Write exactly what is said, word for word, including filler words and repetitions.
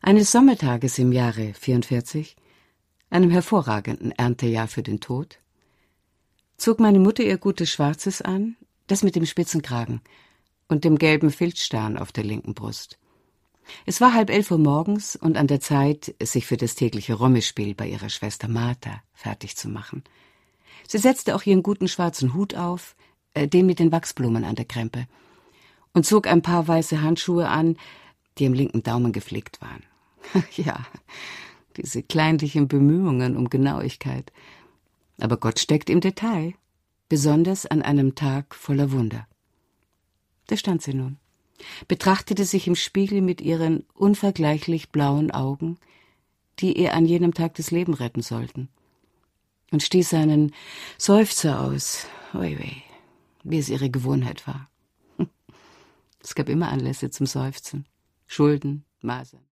Eines Sommertages im Jahre vierundvierzig, einem hervorragenden Erntejahr für den Tod, zog meine Mutter ihr gutes Schwarzes an, das mit dem spitzen Kragen und dem gelben Filzstern auf der linken Brust. Es war halb elf Uhr morgens und an der Zeit, sich für das tägliche Rommespiel bei ihrer Schwester Martha fertig zu machen. Sie setzte auch ihren guten schwarzen Hut auf, äh, den mit den Wachsblumen an der Krempe, und zog ein paar weiße Handschuhe an, die im linken Daumen geflickt waren. Ja, diese kleinlichen Bemühungen um Genauigkeit. Aber Gott steckt im Detail, besonders an einem Tag voller Wunder. Da stand sie nun, betrachtete sich im Spiegel mit ihren unvergleichlich blauen Augen, die ihr an jenem Tag das Leben retten sollten, und stieß einen Seufzer aus, oi weh, wie es ihre Gewohnheit war. Es gab immer Anlässe zum Seufzen, Schulden, Masern.